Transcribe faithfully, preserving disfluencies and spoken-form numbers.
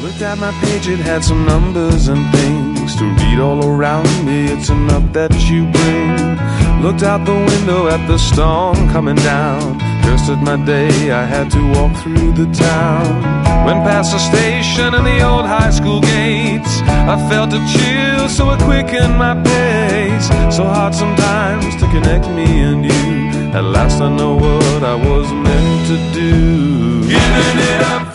Looked at my page, it had some numbers and things to read all around me. It's enough that you bring. Looked out the window at the storm coming down. Cursed at my day, I had to walk through the town. Went past the station and the old high school gates. I felt a chill, so it quickened my pace. So hard sometimes to connect me and you. At last I know what I was meant to do. Giving it up